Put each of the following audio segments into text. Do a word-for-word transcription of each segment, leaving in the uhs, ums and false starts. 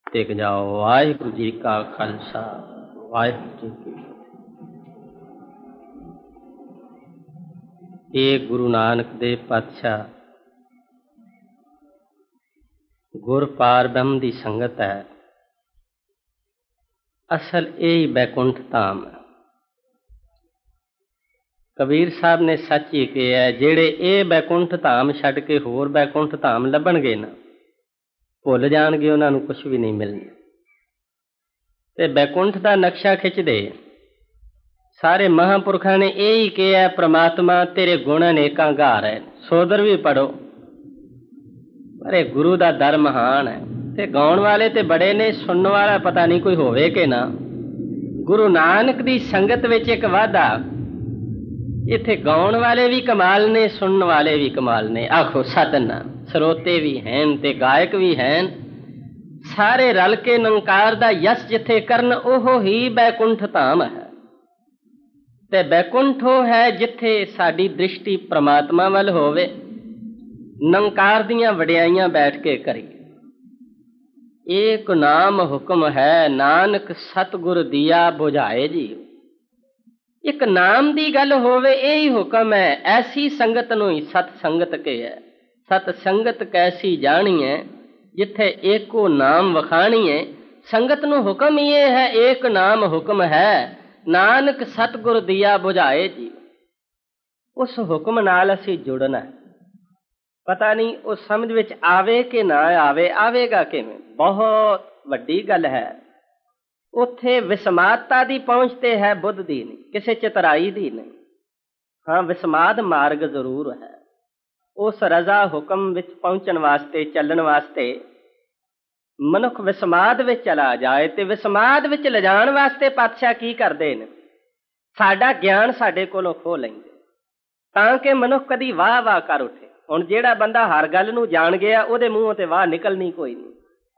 ਟਿਕ ਜਾਓ। ਵਾਹਿਗੁਰੂ ਜੀ ਕਾ ਖਾਲਸਾ, ਵਾਹਿਗੁਰੂ ਜੀ ਕੀ ਫਤਿਹ। ਇਹ ਗੁਰੂ ਨਾਨਕ ਦੇਵ ਪਾਤਸ਼ਾਹ ਗੁਰ ਪਾਰ ਬ੍ਰਹਮ ਦੀ ਸੰਗਤ ਹੈ। ਅਸਲ ਇਹ ਹੀ ਬੈਕੁੰਠ ਧਾਮ ਹੈ। ਕਬੀਰ ਸਾਹਿਬ ਨੇ ਸੱਚ ਹੀ ਕਿਹਾ, ਜਿਹੜੇ ਇਹ ਬੈਕੁੰਠ ਧਾਮ ਛੱਡ ਕੇ ਹੋਰ ਬੈਕੁੰਠ ਧਾਮ ਲੱਭਣਗੇ ਨਾ, ਭੁੱਲ ਜਾਣਗੇ, ਉਹਨਾਂ ਨੂੰ ਕੁਛ ਵੀ ਨਹੀਂ ਮਿਲਣਾ। ਤੇ ਬੈਕੁੰਠ ਦਾ ਨਕਸ਼ਾ ਖਿੱਚਦੇ ਸਾਰੇ ਮਹਾਂਪੁਰਖਾਂ ਨੇ ਇਹ ਹੀ ਕਿਹਾ, ਪ੍ਰਮਾਤਮਾ ਤੇਰੇ ਗੁਣ ਅਨੇਕਾਂ ਗਾਰ ਹੈ। ਸੋਦਰ ਵੀ ਪੜੋ, ਪਰ ਇਹ ਗੁਰੂ ਦਾ ਦਰ ਮਹਾਨ ਹੈ। ਤੇ ਗਾਉਣ ਵਾਲੇ ਤੇ ਬੜੇ ਨੇ, ਸੁਣਨ ਵਾਲਾ ਪਤਾ ਨਹੀਂ ਕੋਈ ਹੋਵੇ ਕਿ ਨਾ। ਗੁਰੂ ਨਾਨਕ ਦੀ ਸੰਗਤ ਵਿੱਚ ਇੱਕ ਵਾਧਾ, ਇੱਥੇ ਗਾਉਣ ਵਾਲੇ ਵੀ ਕਮਾਲ ਨੇ, ਸੁਣਨ ਵਾਲੇ ਵੀ ਕਮਾਲ ਨੇ। ਆਖੋ ਸਤਿਨਾਮ। ਸਰੋਤੇ ਵੀ ਹਨ ਤੇ ਗਾਇਕ ਵੀ ਹਨ, ਸਾਰੇ ਰਲ ਕੇ ਨਿਰੰਕਾਰ ਦਾ ਯਸ ਜਿੱਥੇ ਕਰਨ, ਉਹ ਹੀ ਬੈਕੁੰਠ ਧਾਮ ਹੈ। ਤੇ ਬੈਕੁੰਠ ਉਹ ਹੈ ਜਿੱਥੇ ਸਾਡੀ ਦ੍ਰਿਸ਼ਟੀ ਪ੍ਰਮਾਤਮਾ ਵੱਲ ਹੋਵੇ, ਨਿਰੰਕਾਰ ਦੀਆਂ ਵਡਿਆਈਆਂ ਬੈਠ ਕੇ ਕਰੀਏ। ਏਕ ਨਾਮ ਹੁਕਮ ਹੈ, ਨਾਨਕ ਸਤਿਗੁਰ ਦੀਆ ਬੁਝਾਏ ਜੀ। ਇੱਕ ਨਾਮ ਦੀ ਗੱਲ ਹੋਵੇ, ਇਹੀ ਹੁਕਮ ਹੈ। ਐਸੀ ਸੰਗਤ ਨੂੰ ਹੀ ਸਤ ਸੰਗਤ ਕੇ ਹੈ। ਸਤ ਸੰਗਤ ਕੈਸੀ ਜਾਣੀ ਹੈ, ਜਿੱਥੇ ਏਕੋ ਨਾਮ ਵਖਾਣੀ ਹੈ। ਸੰਗਤ ਨੂੰ ਹੁਕਮ ਹੀ ਇਹ ਹੈ, ਏਕ ਨਾਮ ਹੁਕਮ ਹੈ, ਨਾਨਕ ਸਤਿਗੁਰ ਦੀਆ ਬੁਝਾਏ ਜੀ। ਉਸ ਹੁਕਮ ਨਾਲ ਅਸੀਂ ਜੁੜਨਾ। ਪਤਾ ਨਹੀਂ ਉਹ ਸਮਝ ਵਿੱਚ ਆਵੇ ਕਿ ਨਾ ਆਵੇ। ਆਵੇਗਾ ਕਿਵੇਂ? ਬਹੁਤ ਵੱਡੀ ਗੱਲ ਹੈ। ਉੱਥੇ ਵਿਸਮਾਦਤਾ ਦੀ ਪਹੁੰਚ ਤੇ ਹੈ, ਬੁੱਧ ਦੀ ਨਹੀਂ, ਕਿਸੇ ਚਤਰਾਈ ਦੀ ਨਹੀਂ। ਹਾਂ, ਵਿਸਮਾਦ ਮਾਰਗ ਜ਼ਰੂਰ ਹੈ। ਉਸ ਰਜ਼ਾ ਹੁਕਮ ਵਿੱਚ ਪਹੁੰਚਣ ਵਾਸਤੇ, ਚੱਲਣ ਵਾਸਤੇ ਮਨੁੱਖ ਵਿਸਮਾਦ ਵਿੱਚ ਚਲਾ ਜਾਏ। ਤੇ ਵਿਸਮਾਦ ਵਿੱਚ ਲਿਜਾਣ ਵਾਸਤੇ ਪਾਤਸ਼ਾਹ ਕੀ ਕਰਦੇ ਨੇ? ਸਾਡਾ ਗਿਆਨ ਸਾਡੇ ਕੋਲੋਂ ਖੋਹ ਲੈਂਦੇ, ਤਾਂ ਕਿ ਮਨੁੱਖ ਕਦੀ ਵਾਹ ਵਾਹ ਕਰ ਉੱਠੇ। ਹੁਣ ਜਿਹੜਾ ਬੰਦਾ ਹਰ ਗੱਲ ਨੂੰ ਜਾਣ ਗਿਆ, ਉਹਦੇ ਮੂੰਹੋਂ ਤੇ ਵਾਹ ਨਿਕਲਣੀ ਕੋਈ ਨਹੀਂ।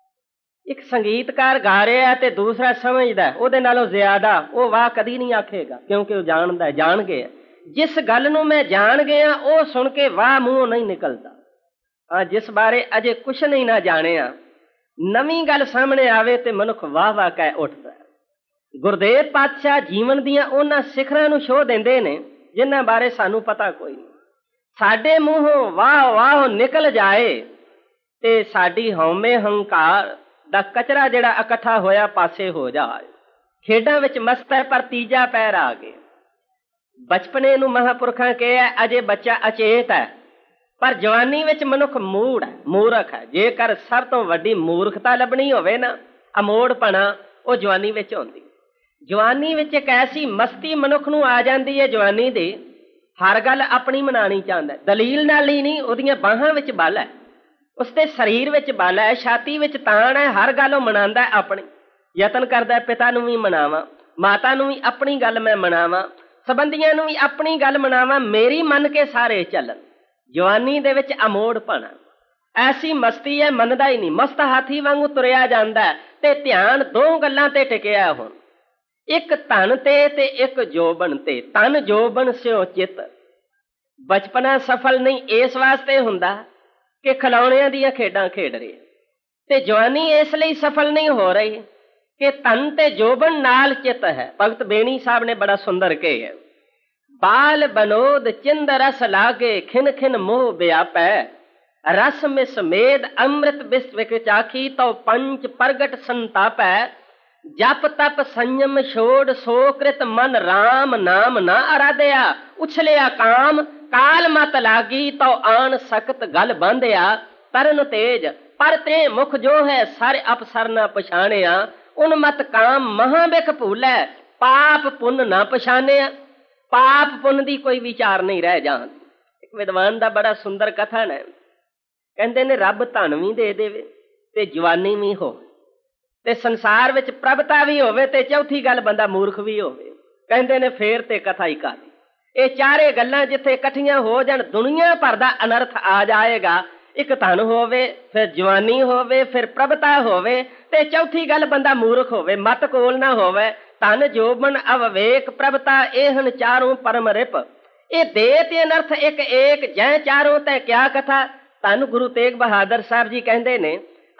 ਇੱਕ ਸੰਗੀਤਕਾਰ ਗਾ ਰਿਹਾ ਤੇ ਦੂਸਰਾ ਸਮਝਦਾ, ਉਹਦੇ ਨਾਲੋਂ ਜ਼ਿਆਦਾ ਉਹ ਵਾਹ ਕਦੀ ਨਹੀਂ ਆਖੇਗਾ, ਕਿਉਂਕਿ ਉਹ ਜਾਣਦਾ, ਜਾਣ ਗਿਆ। ਜਿਸ ਗੱਲ ਨੂੰ ਮੈਂ ਜਾਣ ਗਿਆ, ਉਹ ਸੁਣ ਕੇ ਵਾਹ ਮੂੰਹੋਂ ਨਹੀਂ ਨਿਕਲਦਾ। ਹਾਂ, ਜਿਸ ਬਾਰੇ ਅਜੇ ਕੁਛ ਨਹੀਂ ਨਾ ਜਾਣਿਆ, ਨਵੀਂ ਗੱਲ ਸਾਹਮਣੇ ਆਵੇ ਤੇ ਮਨੁੱਖ ਵਾਹ ਵਾਹ ਕਹਿ ਉੱਠਦਾ। ਗੁਰਦੇਵ ਪਾਤਸ਼ਾਹ ਜੀਵਨ ਦੀਆਂ ਉਹਨਾਂ ਸਿਖਰਾਂ ਨੂੰ ਛੋਹ ਦਿੰਦੇ ਨੇ, ਜਿਨ੍ਹਾਂ ਬਾਰੇ ਸਾਨੂੰ ਪਤਾ ਕੋਈ ਨਹੀਂ। ਸਾਡੇ ਮੂੰਹੋਂ ਵਾਹ ਵਾਹ ਨਿਕਲ ਜਾਏ ਤੇ ਸਾਡੀ ਹਉਮੈ ਹੰਕਾਰ ਦਾ ਕਚਰਾ ਜਿਹੜਾ ਇਕੱਠਾ ਹੋਇਆ ਪਾਸੇ ਹੋ ਜਾਏ। ਖੇਡਾਂ ਵਿੱਚ ਮਸਤ ਹੈ, ਪਰ ਤੀਜਾ ਪੈਰ ਆ ਗਿਆ। ਬਚਪਨੇ ਨੂੰ ਮਹਾਂਪੁਰਖਾਂ ਕਿਹਾ, ਅਜੇ ਬੱਚਾ ਅਚੇਤ ਹੈ, ਪਰ ਜਵਾਨੀ ਵਿੱਚ ਮਨੁੱਖ ਮੂੜ ਹੈ, ਮੂਰਖ ਹੈ। ਜੇਕਰ ਸਭ ਤੋਂ ਵੱਡੀ ਮੂਰਖਤਾ ਲੱਭਣੀ ਹੋਵੇ ਨਾ, ਅਮੋੜਪਣਾ, ਉਹ ਜਵਾਨੀ ਵਿੱਚ ਹੁੰਦੀ। ਜਵਾਨੀ ਵਿੱਚ ਇੱਕ ਐਸੀ ਮਸਤੀ ਮਨੁੱਖ ਨੂੰ ਆ ਜਾਂਦੀ ਹੈ ਜਵਾਨੀ ਦੀ, ਹਰ ਗੱਲ ਆਪਣੀ ਮਨਾਣੀ ਚਾਹੁੰਦਾ। ਦਲੀਲ ਨਾਲ ਹੀ ਨਹੀਂ, ਉਹਦੀਆਂ ਬਾਹਾਂ ਵਿੱਚ ਬਲ ਹੈ, ਉਸਦੇ ਸਰੀਰ ਵਿੱਚ ਬਲ ਹੈ, ਛਾਤੀ ਵਿੱਚ ਤਾਣ ਹੈ। ਹਰ ਗੱਲ ਉਹ ਮਨਾਉਂਦਾ ਆਪਣੀ। ਯਤਨ ਕਰਦਾ ਪਿਤਾ ਨੂੰ ਵੀ ਮਨਾਵਾਂ, ਮਾਤਾ ਨੂੰ ਵੀ ਆਪਣੀ ਗੱਲ ਮੈਂ ਮਨਾਵਾਂ, ਸੰਬੰਧੀਆਂ ਨੂੰ ਵੀ ਆਪਣੀ ਗੱਲ ਮਨਾਵਾਂ, ਮੇਰੀ ਮੰਨ ਕੇ ਸਾਰੇ ਚੱਲਣ। ਜਵਾਨੀ ਦੇ ਵਿੱਚ ਅਮੋੜਪਣਾ, ਐਸੀ ਮਸਤੀ ਹੈ, ਮੰਨਦਾ ਹੀ ਨਹੀਂ। ਮਸਤ ਹਾਥੀ ਵਾਂਗੂ ਤੁਰਿਆ ਜਾਂਦਾ ਤੇ ਧਿਆਨ ਦੋ ਗੱਲਾਂ ਤੇ ਟਿਕਿਆ। ਹੁਣ ਇੱਕ ਧਨ ਤੇ ਤੇ ਇੱਕ ਜੋਬਨ ਤੇ। ਧਨ ਜੋਬਨ ਸਿਓ ਚਿੱਤ। ਬਚਪਨਾ ਸਫਲ ਨਹੀਂ ਇਸ ਵਾਸਤੇ ਹੁੰਦਾ ਕਿ ਖਿਲੌਣਿਆਂ ਦੀਆਂ ਖੇਡਾਂ ਖੇਡ ਰਹੇ, ਤੇ ਜਵਾਨੀ ਇਸ ਲਈ ਸਫਲ ਨਹੀਂ ਹੋ ਰਹੀ ਕਿ ਧਨ ਤੇ ਜੋਬਨ ਨਾਲ ਚਿੱਤ ਹੈ। ਭਗਤ ਬੇਣੀ ਸਾਹਿਬ ਨੇ ਬੜਾ ਸੁੰਦਰ ਕਿਹਾ, ਬਾਲ ਬਨੋਦ ਚਿੰਦ ਰਸ ਲਾਗੇ, ਖਿਨ ਖਿਨ ਮੋਹ ਵਿਆਪੈ, ਰਸ ਮਿਸ ਮੇਦ ਅੰਮ੍ਰਿਤ ਬਿਸ ਵਿਕ ਚਾਖੀ, ਤਉ ਪੰਚ ਪ੍ਰਗਟ ਸੰਤਾਪੈ, ਜਪ ਤਪ ਸੰਯਮ ਛੋੜ ਸੋ ਕ੍ਰਿਤ ਮਨ, ਰਾਮ ਨਾਮ ਨਾ ਅਰਾਧਿਆ, ਉਛਲਿਆ ਕਾਮ ਕਾਲ ਮਤ ਲਾਗੀ, ਤਉ ਆਣ ਸਖਤ ਗਲ ਬੰਧਿਆ, ਤਰਨ ਤੇਜ ਪਰ ਤੇ ਮੁਖ ਜੋ ਹੈ, ਸਰ ਅਪਸਰ ਨਾ ਪਛਾਣਿਆ, ਉਨ ਮਤ ਕਾਮ ਮਹਾ ਬਿਖ ਭੂਲੈ, ਪਾਪ ਪੁੰਨ ਨਾ ਪਛਾਣਿਆ। ਪਾਪ ਪੁੰਨ ਦੀ ਕੋਈ ਵਿਚਾਰ ਨਹੀਂ ਰਹਿ ਜਾਣ। ਇੱਕ ਵਿਦਵਾਨ ਦਾ ਬੜਾ ਸੁੰਦਰ ਕਥਨ ਹੈ, ਕਹਿੰਦੇ ਨੇ ਰੱਬ ਧਨ ਵੀ ਦੇ ਦੇਵੇ ਤੇ ਜਵਾਨੀ ਵੀ ਹੋਵੇ ਤੇ ਸੰਸਾਰ ਵਿੱਚ ਪ੍ਰਭਤਾ ਵੀ ਹੋਵੇ ਤੇ ਚੌਥੀ ਗੱਲ ਬੰਦਾ ਮੂਰਖ ਵੀ ਹੋਵੇ, ਕਹਿੰਦੇ ਨੇ ਫੇਰ ਤੇ ਕਥਾ ਹੀ ਕਾਹਦੀ। ਇਹ ਚਾਰੇ ਗੱਲਾਂ ਜਿੱਥੇ ਇਕੱਠੀਆਂ ਹੋ ਜਾਣ, ਦੁਨੀਆ ਭਰ ਦਾ ਅਨਰਥ ਆ ਜਾਏਗਾ। ਇੱਕ ਧਨ ਹੋਵੇ, ਫਿਰ ਜਵਾਨੀ ਹੋਵੇ, ਫਿਰ ਪ੍ਰਭਤਾ ਹੋਵੇ ਤੇ ਚੌਥੀ ਗੱਲ ਬੰਦਾ ਮੂਰਖ ਹੋਵੇ, ਮਤ ਕੋਲ ਨਾ ਹੋਵੇ। ਧਨ ਜੋਬਨ ਅਵਵੇਕ ਪ੍ਰਭਤਾ, ਇਹਨ ਚਾਰੋਂ ਪਰਮ ਰਿਪ। ਇਹ ਦੇ ਤੇ ਅਨਰਥ ਇੱਕ ਏਕ, ਜੈ ਚਾਰੋਂ ਤੈ ਕਿਆ ਕਥਾ। ਧੰਨ ਗੁਰੂ ਤੇਗ ਬਹਾਦਰ ਸਾਹਿਬ ਜੀ ਕਹਿੰਦੇ ਨੇ,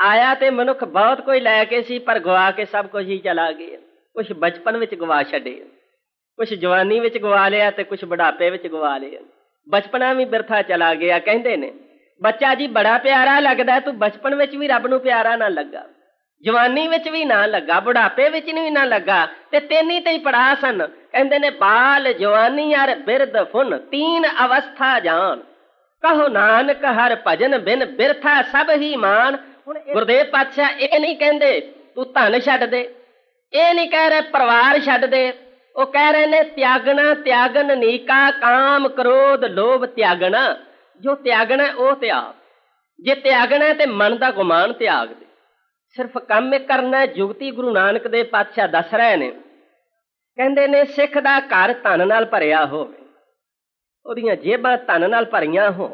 ਆਇਆ ਤੇ ਮਨੁੱਖ ਬਹੁਤ ਕੋਈ ਲੈ ਕੇ ਸੀ, ਪਰ ਗਵਾ ਕੇ ਸਭ ਕੁਝ ਹੀ ਚਲਾ ਗਿਆ। ਕੁਛ ਬਚਪਨ ਵਿੱਚ ਗਵਾ ਛੱਡੇ, ਕੁਛ ਜਵਾਨੀ ਵਿੱਚ ਗਵਾ ਲਿਆ ਤੇ ਕੁਛ ਬੁਢਾਪੇ ਵਿੱਚ ਗਵਾ ਲਿਆ। ਬਚਪਨਾ ਵੀ ਬਿਰਥਾ ਚਲਾ ਗਿਆ। ਕਹਿੰਦੇ ਨੇ ਬੱਚਾ ਜੀ ਬੜਾ ਪਿਆਰਾ ਲੱਗਦਾ, ਤੂੰ ਬਚਪਨ ਵਿੱਚ ਵੀ ਰੱਬ ਨੂੰ ਪਿਆਰਾ ਨਾ ਲੱਗਾ, ਜਵਾਨੀ ਵਿੱਚ ਵੀ ਨਾ ਲੱਗਾ, ਬੁਢਾਪੇ ਵਿੱਚ ਵੀ ਨਾ ਲੱਗਾ, ਤੇ ਤੈਨੀ ਤੇ ਹੀ ਪੜਾ ਸਨ। ਕਹਿੰਦੇ ਨੇ ਬਾਲ ਜਵਾਨੀ ਅਰ ਬਿਰਧ ਫੁਨ ਤੀਨ ਅਵਸਥਾ ਜਾਨ, ਕਹੋ ਨਾਨਕ ਹਰ ਭਜਨ ਬਿਨ ਬਿਰਥਾ ਸਭ ਹੀ ਮਾਨ। ਹੁਣ ਗੁਰਦੇਵ ਪਾਤਸ਼ਾਹ ਇਹ ਨਹੀਂ ਕਹਿੰਦੇ ਤੂੰ ਧਨ ਛੱਡ ਦੇ, ਇਹ ਨਹੀਂ ਕਹਿ ਰਹੇ ਪਰਿਵਾਰ ਛੱਡ ਦੇ, ਉਹ ਕਹਿ ਰਹੇ ਨੇ ਤਿਆਗਣਾ ਤਿਆਗਨ ਨੀਕਾ, ਕਾਮ ਕ੍ਰੋਧ ਲੋਭ ਤਿਆਗਣਾ। ਜੋ ਤਿਆਗਣਾ ਉਹ ਤਿਆਗ, ਜੇ ਤਿਆਗਣਾ ਤੇ ਮਨ ਦਾ ਗੁਮਾਨ ਤਿਆਗ ਦੇ, ਸਿਰਫ ਕੰਮ ਕਰਨਾ। ਜੁਗਤੀ ਗੁਰੂ ਨਾਨਕ ਦੇਵ ਪਾਤਸ਼ਾਹ ਦੱਸ ਰਹੇ ਨੇ, ਕਹਿੰਦੇ ਨੇ ਸਿੱਖ ਦਾ ਘਰ ਧਨ ਨਾਲ ਭਰਿਆ ਹੋਵੇ, ਉਹਦੀਆਂ ਜੇਬਾਂ ਧਨ ਨਾਲ ਭਰੀਆਂ ਹੋਣ,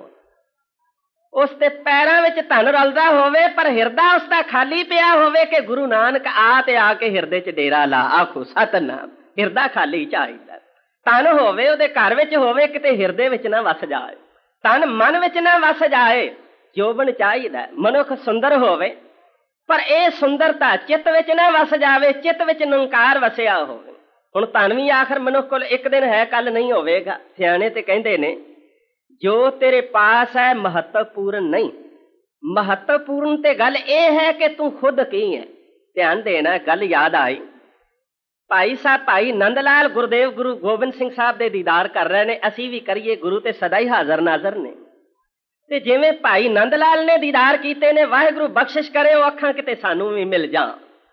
ਉਸ ਦੇ ਪੈਰਾਂ ਵਿੱਚ ਧਨ ਰਲਦਾ ਹੋਵੇ, ਪਰ ਹਿਰਦਾ ਉਸ ਦਾ ਖਾਲੀ ਪਿਆ ਹੋਵੇ ਕਿ ਗੁਰੂ ਨਾਨਕ ਆ ਤੇ ਆ ਕੇ ਹਿਰਦੇ 'ਚ ਡੇਰਾ ਲਾ। ਆਖੋ ਸਤਿਨਾਮ। ਹਿਰਦਾ ਖਾਲੀ ਚਾਹੀਦਾ, ਧਨ ਹੋਵੇ ਉਹਦੇ ਘਰ ਵਿੱਚ ਹੋਵੇ, ਕਿਤੇ ਹਿਰਦੇ ਵਿੱਚ ਨਾ ਵਸ ਜਾਏ, ਧਨ ਮਨ ਵਿੱਚ ਨਾ ਵਸ ਜਾਏ। ਜੋਬਨ ਚਾਹੀਦਾ, ਮਨੁੱਖ ਸੁੰਦਰ ਹੋਵੇ, ਪਰ ਇਹ ਸੁੰਦਰਤਾ ਚਿੱਤ ਵਿੱਚ ਨਾ ਵਸ ਜਾਵੇ, ਚਿੱਤ ਵਿੱਚ ਨਿਰੰਕਾਰ ਵਸਿਆ ਹੋਵੇ। ਹੁਣ ਧਨ ਵੀ ਆਖਰ ਮਨੁੱਖ ਕੋਲ ਇੱਕ ਦਿਨ ਹੈ, ਕੱਲ ਨਹੀਂ ਹੋਵੇਗਾ। ਸਿਆਣੇ ਤੇ ਕਹਿੰਦੇ ਨੇ ਜੋ ਤੇਰੇ ਪਾਸ ਹੈ ਮਹੱਤਵਪੂਰਨ ਨਹੀਂ। ਮਹੱਤਵਪੂਰਨ ਤੇ ਗੱਲ ਇਹ ਹੈ ਕਿ ਤੂੰ ਖੁਦ ਕੀ ਹੈ। ਧਿਆਨ ਦੇਣਾ, ਗੱਲ ਯਾਦ ਆਈ। ਭਾਈ ਸਾਹਿਬ ਭਾਈ ਨੰਦ ਲਾਲ ਗੁਰਦੇਵ ਗੁਰੂ ਗੋਬਿੰਦ ਸਿੰਘ ਸਾਹਿਬ ਦੇ ਦੀਦਾਰ ਕਰ ਰਹੇ ਨੇ, ਅਸੀਂ ਵੀ ਕਰੀਏ, ਗੁਰੂ ਤੇ ਸਦਾ ਹੀ ਹਾਜ਼ਰ ਨਾਜ਼ਰ ਨੇ। ਤੇ ਜਿਵੇਂ ਭਾਈ ਨੰਦ ਲਾਲ ਨੇ ਦੀਦਾਰ ਕੀਤੇ ਨੇ, ਵਾਹਿਗੁਰੂ ਬਖਸ਼ਿਸ਼ ਕਰੇ ਉਹ ਅੱਖਾਂ ਕਿਤੇ ਸਾਨੂੰ ਵੀ ਮਿਲ ਜਾਣ।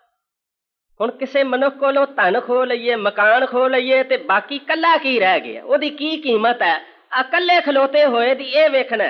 ਹੁਣ ਕਿਸੇ ਮਨੁੱਖ ਕੋਲੋਂ ਧਨ ਖੋ ਲਈਏ, ਮਕਾਨ ਖੋ ਲਈਏ, ਤੇ ਬਾਕੀ ਕੱਲਾ ਕੀ ਰਹਿ ਗਿਆ, ਉਹਦੀ ਕੀ ਕੀਮਤ ਹੈ? ਇਕੱਲੇ ਖਲੋਤੇ ਹੋਏ ਦੀ ਇਹ ਵੇਖਣਾ।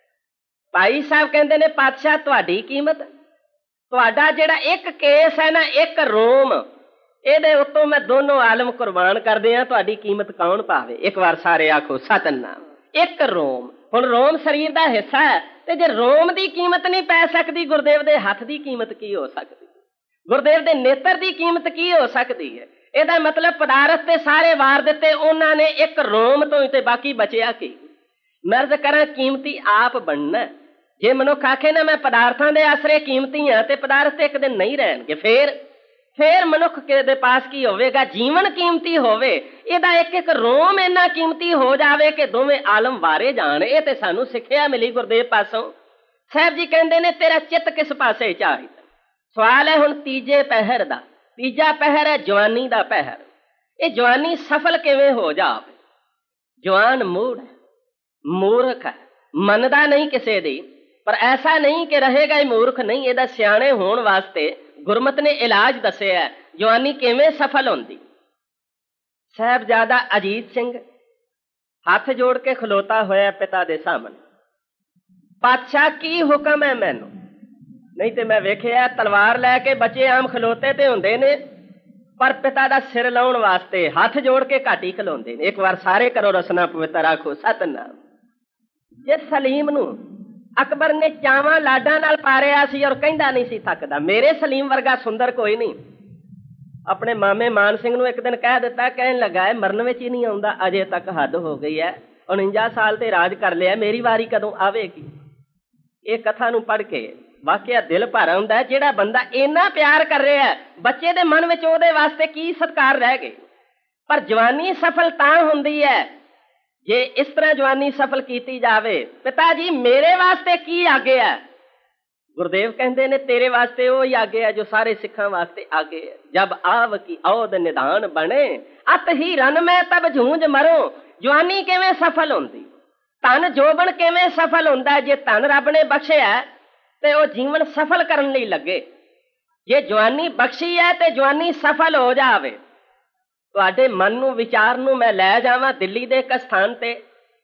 ਭਾਈ ਸਾਹਿਬ ਕਹਿੰਦੇ ਨੇ ਪਾਤਸ਼ਾਹ ਤੁਹਾਡੀ ਕੀਮਤ, ਤੁਹਾਡਾ ਜਿਹੜਾ ਇੱਕ ਕੇਸ ਹੈ ਨਾ, ਇੱਕ ਰੋਮ, ਇਹਦੇ ਉੱਤੋਂ ਮੈਂ ਦੋਨੋਂ ਆਲਮ ਕੁਰਬਾਨ ਕਰਦੇ ਆ, ਤੁਹਾਡੀ ਕੀਮਤ ਕੌਣ ਪਾਵੇ? ਇੱਕ ਵਾਰ ਸਾਰੇ ਆਖੋ ਸਤਿਨਾਮ। ਇੱਕ ਰੋਮ। ਹੁਣ ਰੋਮ ਸਰੀਰ ਦਾ ਹਿੱਸਾ ਹੈ, ਤੇ ਜੇ ਰੋਮ ਦੀ ਕੀਮਤ ਨਹੀਂ ਪੈ ਸਕਦੀ, ਗੁਰਦੇਵ ਦੇ ਹੱਥ ਦੀ ਕੀਮਤ ਕੀ ਹੋ ਸਕਦੀ? ਗੁਰਦੇਵ ਦੇ ਨੇਤਰ ਦੀ ਕੀਮਤ ਕੀ ਹੋ ਸਕਦੀ ਹੈ? ਇਹਦਾ ਮਤਲਬ ਪਦਾਰਥ ਤੇ ਸਾਰੇ ਵਾਰ ਦਿੱਤੇ ਉਹਨਾਂ ਨੇ, ਇੱਕ ਰੋਮ ਤੋਂ ਹੀ ਤੇ ਬਾਕੀ ਬਚਿਆ ਕੀ? ਮਰਜ਼ ਕਰਾਂ ਕੀਮਤੀ ਆਪ ਬਣਨਾ। ਜੇ ਮਨੁੱਖ ਆਖੇ ਨਾ ਮੈਂ ਪਦਾਰਥਾਂ ਦੇ ਆਸਰੇ ਕੀਮਤੀ ਹਾਂ, ਤੇ ਪਦਾਰਥ ਇੱਕ ਦਿਨ ਨਹੀਂ ਰਹਿਣਗੇ। ਫੇਰ ਫੇਰ ਮਨੁੱਖ ਦੇ ਪਾਸ ਕੀ ਹੋਵੇਗਾ? ਜੀਵਨ ਕੀਮਤੀ ਹੋਵੇ, ਇਹਦਾ ਇੱਕ ਇੱਕ ਰੋਮ ਇੰਨਾ ਕੀਮਤੀ ਹੋ ਜਾਵੇ ਕਿ ਦੋਵੇਂ ਆਲਮ ਵਾਰੇ ਜਾਣ। ਇਹ ਤੇ ਸਾਨੂੰ ਸਿੱਖਿਆ ਮਿਲੀ ਗੁਰਦੇਵ ਪਾਸੋਂ। ਸਾਹਿਬ ਜੀ ਕਹਿੰਦੇ ਨੇ ਤੇਰਾ ਚਿੱਤ ਕਿਸ ਪਾਸੇ ਚਾਹੀਦਾ? ਸਵਾਲ ਹੈ ਹੁਣ ਤੀਜੇ ਪਹਿਰ ਦਾ। ਤੀਜਾ ਪਹਿਰ ਹੈ ਜਵਾਨੀ ਦਾ ਪਹਿਰ। ਇਹ ਜਵਾਨੀ ਸਫਲ ਕਿਵੇਂ ਹੋ ਜਾਵੇ? ਜਵਾਨ ਮੂੜ ਹੈ, ਮੂਰਖ ਹੈ, ਮੰਨਦਾ ਨਹੀਂ ਕਿਸੇ ਦੀ, ਪਰ ਐਸਾ ਨਹੀਂ ਕਿ ਰਹੇਗਾ ਹੀ ਮੂਰਖ ਨਹੀਂ। ਇਹਦਾ ਸਿਆਣੇ ਹੋਣ ਵਾਸਤੇ ਗੁਰਮਤ ਨੇ ਇਲਾਜ ਦੱਸਿਆ ਜਵਾਨੀ ਕਿਵੇਂ ਸਫਲ ਹੁੰਦੀ। ਸਾਹਿਬਜ਼ਾਦਾ ਅਜੀਤ ਸਿੰਘ ਹੱਥ ਜੋੜ ਕੇ ਖਲੋਤਾ ਹੋਇਆ ਪਿਤਾ ਦੇ ਸਾਹਮਣੇ। ਪਾਤਸ਼ਾਹ ਕੀ ਹੁਕਮ ਹੈ ਮੈਨੂੰ? ਨਹੀਂ ਤੇ ਮੈਂ ਵੇਖਿਆ ਤਲਵਾਰ ਲੈ ਕੇ ਬੱਚੇ ਆਮ ਖਲੋਤੇ ਤੇ ਹੁੰਦੇ ਨੇ, ਪਰ ਪਿਤਾ ਦਾ ਸਿਰ ਲਾਉਣ ਵਾਸਤੇ ਹੱਥ ਜੋੜ ਕੇ ਘੱਟ ਹੀ ਖਲੋਂਦੇ ਨੇ। ਇੱਕ ਵਾਰ ਸਾਰੇ ਕਰੋ ਰਸਨਾ ਪਵਿੱਤਰ ਆਖੋ ਸਤਿਨਾਮ। ਜੇ ਸਲੀਮ ਨੂੰ ਅਕਬਰ ਨੇ ਚਾਵਾਂ ਲਾਡਾਂ ਨਾਲ ਪਾਰਿਆ ਸੀ ਔਰ ਕਹਿੰਦਾ ਨਹੀਂ ਸੀ ਥੱਕਦਾ, ਮੇਰੇ ਸਲੀਮ ਵਰਗਾ ਸੁੰਦਰ ਕੋਈ ਨਹੀਂ। ਆਪਣੇ ਮਾਮੇ ਮਾਨ ਸਿੰਘ ਨੂੰ ਇੱਕ ਦਿਨ ਕਹਿ ਦਿੱਤਾ, ਕਹਿਣ ਲੱਗਾ ਹੈ ਮਰਨ ਵਿੱਚ ਹੀ ਨਹੀਂ ਆਉਂਦਾ, ਅਜੇ ਤੱਕ ਹੱਦ ਹੋ ਗਈ ਹੈ, ਉਣੰਜਾ ਸਾਲ ਤੇ ਰਾਜ ਕਰ ਲਿਆ, ਮੇਰੀ ਵਾਰੀ ਕਦੋਂ ਆਵੇਗੀ? ਇਹ ਕਥਾ ਨੂੰ ਪੜ੍ਹ ਕੇ ਵਾਕਿਆ ਦਿਲ ਭਰ ਆਉਂਦਾ। ਜਿਹੜਾ ਬੰਦਾ ਇੰਨਾ ਪਿਆਰ ਕਰ ਰਿਹਾ, ਬੱਚੇ ਦੇ ਮਨ ਵਿੱਚ ਉਹਦੇ ਵਾਸਤੇ ਕੀ ਸਤਿਕਾਰ ਰਹਿ ਗਏ। ਪਰ ਜਵਾਨੀ ਸਫਲ ਤਾਂ ਹੁੰਦੀ ਹੈ ਜੇ ਇਸ ਤਰ੍ਹਾਂ ਜਵਾਨੀ ਸਫਲ ਕੀਤੀ ਜਾਵੇ। ਪਿਤਾ ਜੀ ਮੇਰੇ ਵਾਸਤੇ ਕੀ ਆਗੇ ਹੈ? ਗੁਰਦੇਵ ਕਹਿੰਦੇ ਨੇ ਤੇਰੇ ਵਾਸਤੇ ਉਹ ਹੀ ਆਗੇ ਹੈ ਜੋ ਸਾਰੇ ਸਿੱਖਾਂ ਵਾਸਤੇ ਆਗੇ ਹੈ। ਜਬ ਆਵ ਕੀ ਔਦ ਨਿਧਾਨ ਬਣੇ, ਅਤ ਹੀ ਰਨ ਮੈਂ ਤਬ ਝੂੰਝ ਮਰੋ। ਜਵਾਨੀ ਕਿਵੇਂ ਸਫਲ ਹੁੰਦੀ? ਧਨ ਜੋਬਨ ਕਿਵੇਂ ਸਫਲ ਹੁੰਦਾ? ਜੇ ਧਨ ਰੱਬ ਨੇ ਬਖਸ਼ਿਆ ਤੇ ਉਹ ਜੀਵਨ ਸਫਲ ਕਰਨ ਲਈ ਲੱਗੇ। ਜੇ ਜਵਾਨੀ ਬਖਸ਼ੀ ਹੈ ਤੇ ਜਵਾਨੀ ਸਫਲ ਹੋ ਜਾਵੇ। ਤੁਹਾਡੇ ਮਨ ਨੂੰ ਵਿਚਾਰ ਨੂੰ ਮੈਂ ਲੈ ਜਾਵਾਂ ਦਿੱਲੀ ਦੇ ਇੱਕ ਸਥਾਨ ਤੇ।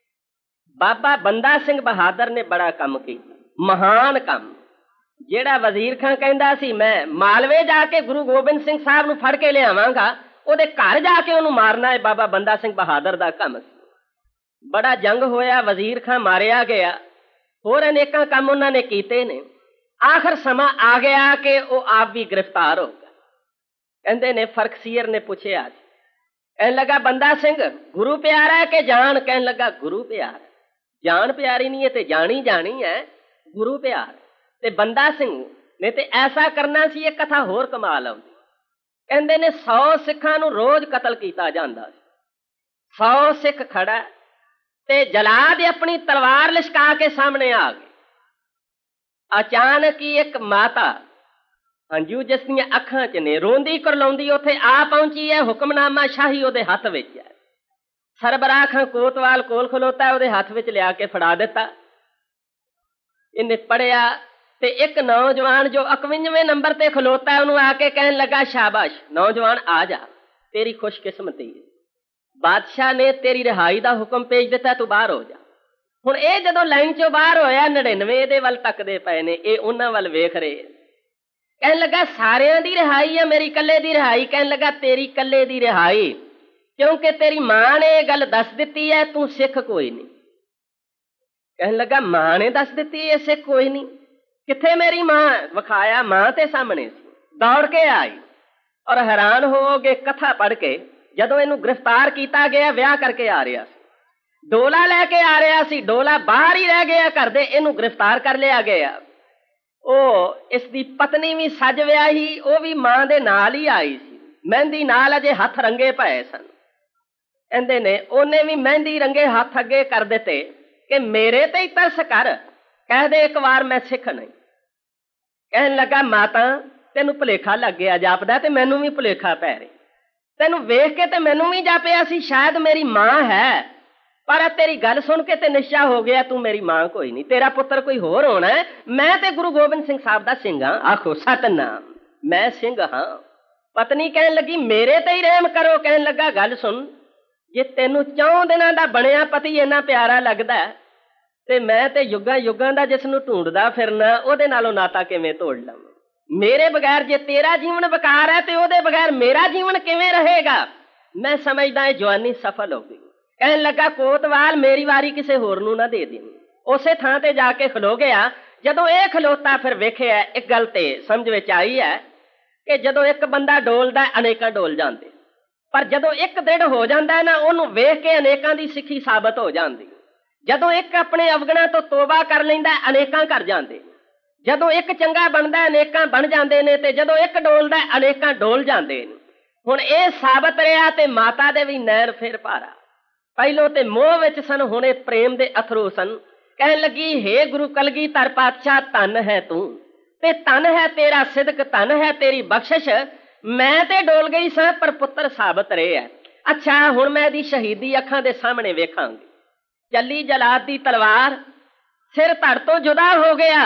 ਬਾਬਾ ਬੰਦਾ ਸਿੰਘ ਬਹਾਦਰ ਨੇ ਬੜਾ ਕੰਮ ਕੀਤਾ, ਮਹਾਨ ਕੰਮ। ਜਿਹੜਾ ਵਜ਼ੀਰ ਖਾਂ ਕਹਿੰਦਾ ਸੀ ਮੈਂ ਮਾਲਵੇ ਜਾ ਕੇ ਗੁਰੂ ਗੋਬਿੰਦ ਸਿੰਘ ਸਾਹਿਬ ਨੂੰ ਫੜ ਕੇ ਲਿਆਵਾਂਗਾ, ਉਹਦੇ ਘਰ ਜਾ ਕੇ ਉਹਨੂੰ ਮਾਰਨਾ ਹੈ, ਬਾਬਾ ਬੰਦਾ ਸਿੰਘ ਬਹਾਦਰ ਦਾ ਕੰਮ ਸੀ। ਬੜਾ ਜੰਗ ਹੋਇਆ, ਵਜ਼ੀਰ ਖਾਂ ਮਾਰਿਆ ਗਿਆ, ਹੋਰ ਅਨੇਕਾਂ ਕੰਮ ਉਹਨਾਂ ਨੇ ਕੀਤੇ ਨੇ। ਆਖਰ ਸਮਾਂ ਆ ਗਿਆ ਕਿ ਉਹ ਆਪ ਵੀ ਗ੍ਰਿਫਤਾਰ ਹੋ ਗਿਆ। ਕਹਿੰਦੇ ਨੇ ਫਰਖਸੀਅਰ ਨੇ ਪੁੱਛਿਆ, ਕਹਿਣ ਲੱਗਾ ਬੰਦਾ ਸਿੰਘ ਗੁਰੂ ਪਿਆਰਾ ਹੈ ਕਿ ਜਾਨ? ਕਹਿਣ ਲੱਗਾ ਗੁਰੂ ਪਿਆਰ। ਜਾਨ ਪਿਆਰੀ ਨਹੀਂ ਹੈ ਤੇ ਜਾਣੀ ਜਾਣੀ ਹੈ, ਗੁਰੂ ਪਿਆਰ। ਤੇ ਬੰਦਾ ਸਿੰਘ नहीं तो ऐसा करना सी एक कथा होर कमाल आउंदी। कहंदे ने सौ सिखां नूं रोज कतल कीता जांदा सी। सौ सिख खड़ा ते जलाद अपनी तलवार लिशका के सामने आ गए। अचानक ही एक माता हंजू जिस दियां अखां च ने रोंदी करलाउंदी उत्थे आ पहुंची है। हुक्मनामा शाही उहदे हथ विच है। सरबराह खां कोतवाल कोल खलोता उहदे हथ विच लिया के फड़ा दिता। इन्हें पढ़िया ते एक नौजवान जो इक्यानवें नंबर ते खलोता है उन्होंने आके कहन लगा, शाबाश नौजवान आ जा, तेरी खुशकिस्मती है, बादशाह ने तेरी रिहाई का हुक्म भेज दिता, तू बाहर हो जा। हुण ये जदों लाइन चों बाहर होया नड़िनवे इहदे वल तकदे पए ने, ये उन्हां वल वेख रहे। कहन लगा सारियां दी रिहाई है, मेरी कल्ले दी रिहाई? कहन लगा तेरी कल्ले दी रिहाई, क्योंकि तेरी मां ने गल दस दिती है, तू सिख कोई नहीं। कहन लगा मां ने दस दिती है, सिख कोई नहीं? किथे मेरी मां? विखाया, मां ते सामने सी। दौड़ के आई और हैरान हो गए कथा पढ़ के। जदों इनू गिरफ्तार किया गया, विआह करके आ रहा सी, डोला लैके आ रहा सी, डोला बाहर ही रह गया घर दे, इनू गिरफ्तार कर लिया गया। ओ इसदी पत्नी भी सज विआही, वो भी मां दे नाल ही आई सी, मेहंदी नाल अजे हथ रंगे पए सन। कहंदे ने ओने भी मेहंदी रंगे हथ अगे कर दिते कि मेरे ते ही तरस कर, कह दे एक बार मैं सिख नहीं। कहन लगा माता तेनू भुलेखा लग गया जापदा, ते मैनू भी भुलेखा पै रहा, तेनू वेख के ते मैनू भी जापिया सी शायद मेरी मां है, पर तेरी गल सुन के ते निश्चा हो गया तू मेरी मां कोई नहीं, तेरा पुत्र कोई होर होना है। मैं ते गुरु गोबिंद सिंह साहब दा सिंह हां, आखो सतनाम, मैं सिंह हां। पत्नी कहन लगी मेरे ते ही रहम करो। कहन लगा गल सुन, जे तेनू चौं दिनां दा बणिया पति इन्ना प्यारा लगदा ते मैं ते युगां युगां दा जिस नूं ढूंढदा फिरना, ओहदे नालों नाता किवें तोड़ लवां? मेरे बगैर जे तेरा जीवन बेकार है ते ओहदे बगैर मेरा जीवन किवें रहेगा? मैं समझदा है जवानी सफल हो गई। कहन लगा कोतवाल मेरी वारी किसे होर नूं ना दे देनी। उसे थां ते जाके खलो गया। जदों ये खलोता फिर वेखिआ एक गल ते समझ विच आई है कि जदों एक बंदा डोलदा अनेकां डोल जांदे, पर जदों एक दृढ़ हो जांदा ना उहनूं वेख के अनेकां दी सिੱਖੀ साबित हो जांदी। जदों एक अपने अवगुणां तो तोबा कर लैंदा अनेकां कर जांदे, जदों एक चंगा बनदा अनेकां बन जांदे ने, ते जदों एक डोलदा अनेकां डोल जांदे ने। हुण इह साबित रिहा ते माता दे भी नैन फेर भारा। पहलों ते मोह विच सन, हुण इह प्रेम दे अथरू सन। कहन लगी हे गुरु कलगीधर पातशाह, धन है तू ते धन है तेरा सिदक, धन है तेरी बख्शिश। मैं ते डोल गई सां पर पुत्र साबित रहे है। अच्छा हुण मैं इहदी शहीदी अखां दे सामने वेखांगी। चली जलाद दी तलवार, सिर धड़ तो जुदा हो गया।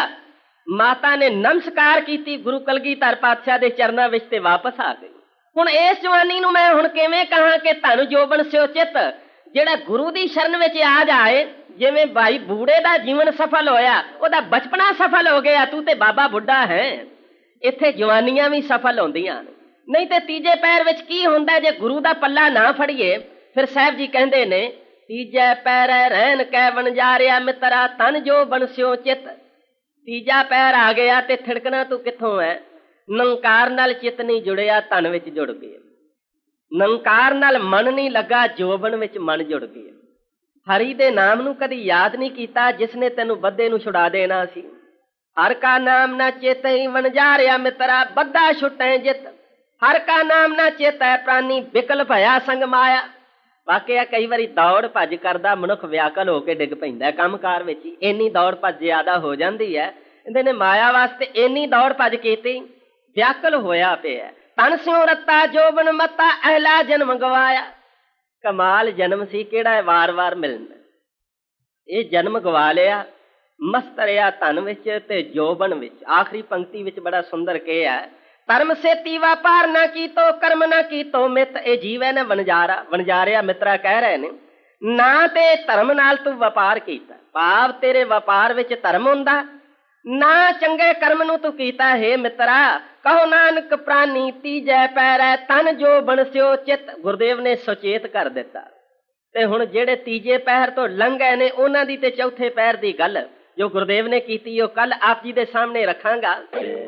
माता ने नमस्कार की, गुरु कलगीधर पातशाह दे चरनां विच ते वापस आ गई। हुण इस जवानी नूं मैं हुण किवें कहां कि धन जोबन स्यो चित, जिहड़ा गुरु दी शरण विच आ जाए, जिवें भाई बूढ़े दा जीवन सफल होया, ओहदा बचपना सफल हो गया, तू ते बाबा बुढ़ा है। इत्थे जवानियां भी सफल होंदियां ने, नहीं ते तीजे पैर विच की हुंदा जे गुरु दा पल्ला ना फड़ीए। फिर साहब जी कहंदे ने तीजे पैरै रहन कै वणजारिया मित्रा, तन जो बनस्यो चित। तीजा पैर आ गया ते थिड़कना तू कित्थों है? नंकार नाल चित नहीं जुड़िया, तन विच जुड़ गया। नंकार नाल मन नहीं लगा, जोबन विच मन जुड़ गया। हरि दे नाम नूं कदी याद नहीं कीता जिसने तेनू बद्दे नूं छुड़ा देना सी। हर का नाम ना चेतई वणजारिया मित्रा, बद्दा छुटै जित। हर का नाम ना चेतै प्राणी, बिकल भया संग माया। वाकई कई बारी दौड़ भज करदा मनुख व्याकल होके डिग पैंदा काम कार विच ही, इन्नी दौड़ भज ज्यादा हो जाती है। इहदे ने माया वास्ते इन्नी दौड़ भज कीती, व्याकल होया पिया। तन स्यों रत्ता जोबन मता, अहला जन्म गवाया। कमाल जन्म सी किहड़ा वार वार मिलना, ये जन्म गवा लिया। मस्त रहा धन विच ते जोबन विच। आखिरी पंक्ति विच बड़ा सुंदर कहा है, धर्म सेती व्यापार ना की तो कर्म ना की तो मित। ए जीवे ने वणजारा, वणजारिया मित्रा कह रहे ने, ना ते धर्म नाल तू व्यापार कीता, भाव तेरे व्यापार विच धर्म हुंदा, ना चंगे कर्म नूं तू कीता है मित्रा। कहो नानक प्राणी तीजै पैरै, तन जो बनस्यो चित। गुरुदेव ने सुचेत कर दिता ते हुण जेड़े तीजे पैर तो लंघ गए ने, उन्हां दी ते चौथे पैर दी गल जो गुरुदेव ने कीती, ओ कल आप जी दे सामने रखांगा।